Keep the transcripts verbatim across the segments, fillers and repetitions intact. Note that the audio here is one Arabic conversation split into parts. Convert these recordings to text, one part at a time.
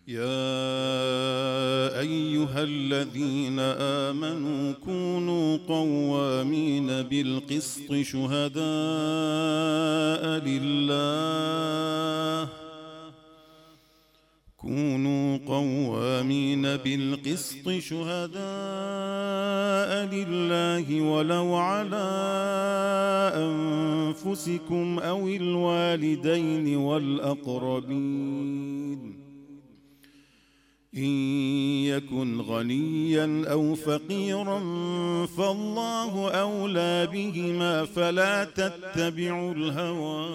يا أيها الذين آمنوا كونوا قوامين بالقسط شهداء لله كونوا قوامين بالقسط شهداء لله ولو على أنفسكم أو الوالدين والأقربين إن يكن غنيا أو فقيرا فالله أولى بهما فلا تتبعوا الهوى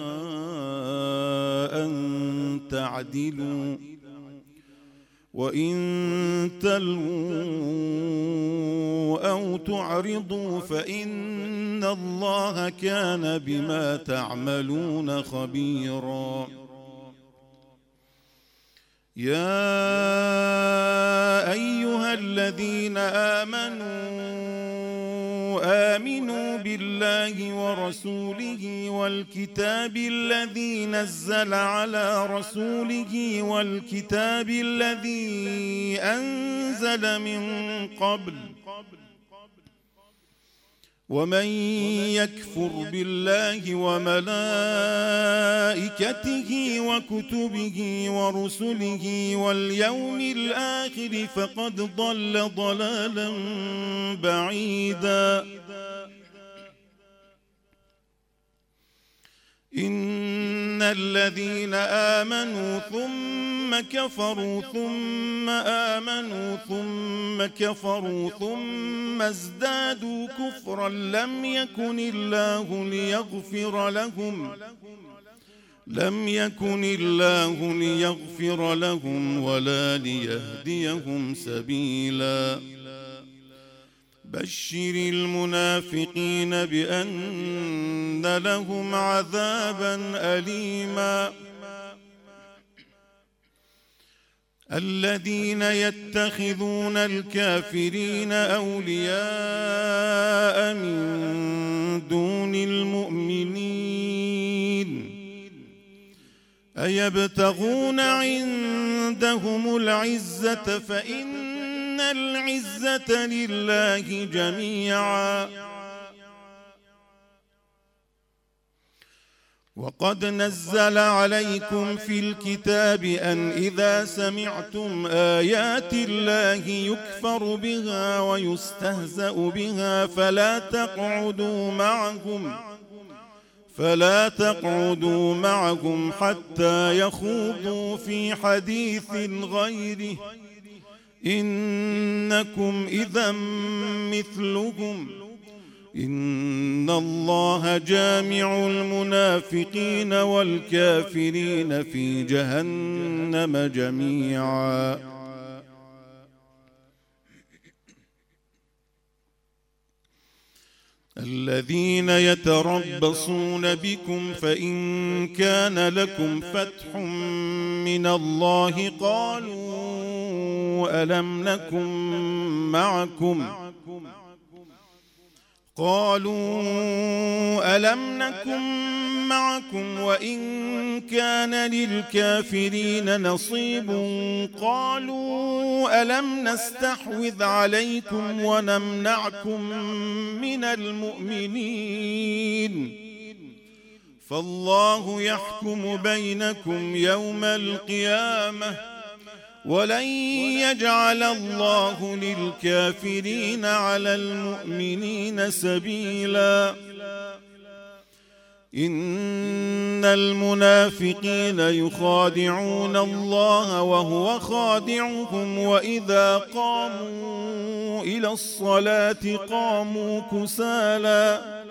أن تعدلوا وإن تلووا أو تعرضوا فإن الله كان بما تعملون خبيرا يا أيها الذين آمنوا آمنوا بالله ورسوله والكتاب الذي نزل على رسوله والكتاب الذي أنزل من قبل ومن يكفر بالله وملائكته وكتبه ورسله واليوم الآخر فقد ضل ضلالا بعيدا إن الذين آمنوا ثم كفروا ثم آمنوا ثم كفروا ثم ازدادوا كفرا لم يكن الله ليغفر لهم لم يكن الله ليغفر لهم ولا ليهديهم سبيلا بشر المنافقين بأن لهم عذابا أليما الذين يتخذون الكافرين أولياء من دون المؤمنين أيبتغون عندهم العزة فإن العزة لله جميعا وقد نزل عليكم في الكتاب أن إذا سمعتم آيات الله يكفر بها ويستهزأ بها فلا تقعدوا معهم فلا تقعدوا معهم حتى يخوضوا في حديث غيره إنكم إذا مثلهم إن الله جامع المنافقين والكافرين في جهنم جميعا الذين يتربصون بكم فإن كان لكم فتح من الله قالوا ألم نكن معكم قالوا ألم نكن معكم وإن كان للكافرين نصيب قالوا ألم نستحوذ عليكم ونمنعكم من المؤمنين فالله يحكم بينكم يوم القيامة ولن يجعل الله للكافرين على المؤمنين سبيلا إن المنافقين يخادعون الله وهو خادعهم وإذا قاموا إلى الصلاة قاموا كسالى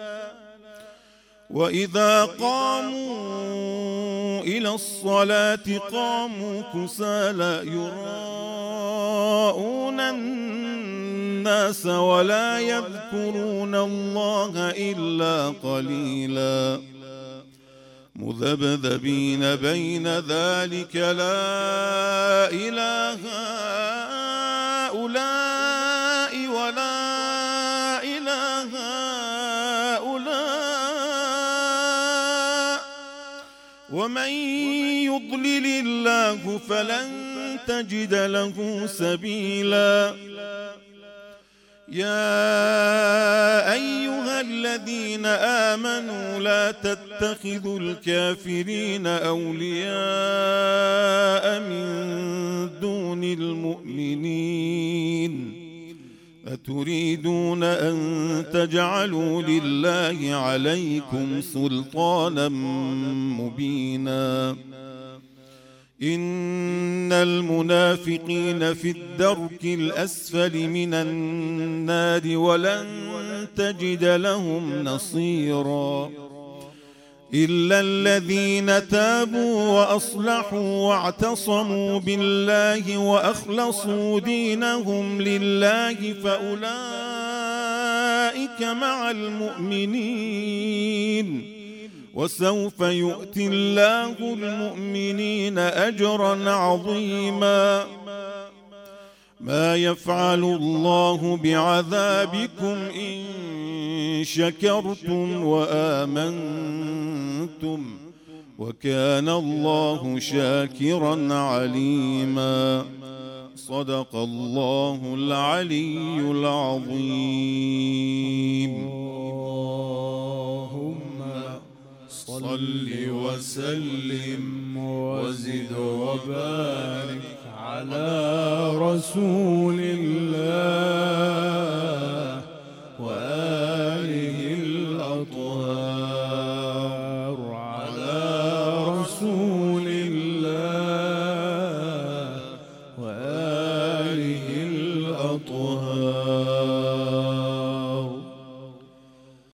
وإذا قاموا إلى الصلاة قاموا كسالى يراءون الناس ولا يذكرون الله إلا قليلا مذبذبين بين ذلك لا إله هؤلاء ولا إله هؤلاء ومن يضلل الله فلن تجد له سبيلا. يا أيها الذين آمنوا لا تتخذوا الكافرين أولياء من دون المؤمنين أتريدون أن تجعلوا لله عليكم سلطانا مبينا. إن المنافقين في الدرك الأسفل من النار ولن تجد لهم نصيرا إلا الذين تابوا وأصلحوا واعتصموا بالله وأخلصوا دينهم لله فأولئك مع المؤمنين وسوف يؤتي الله المؤمنين أجرا عظيما. ما يفعل الله بعذابكم إن شكرتم وآمنتم وكان الله شاكرا عليما. صدق الله العلي العظيم. صل وسلم وزد وبارك على رسول الله وآله الأطهار.